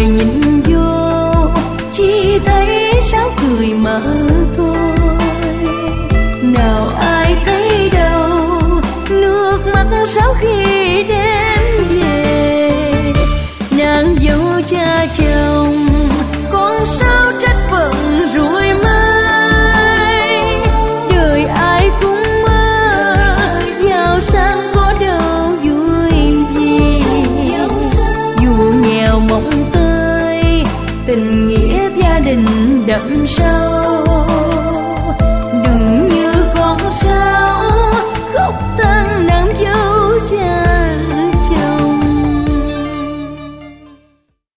người nhìn vô chỉ thấy sáng cười mà thôi. Nào ai thấy đâu nước mắt sau khi đêm về. Nàng dâu cha chồng con sao trách phận rồi mai. Đời ai cũng mơ giàu sang có đâu vui gì. Dù nghèo mộng tơi tình nghĩa gia đình đậm sâu.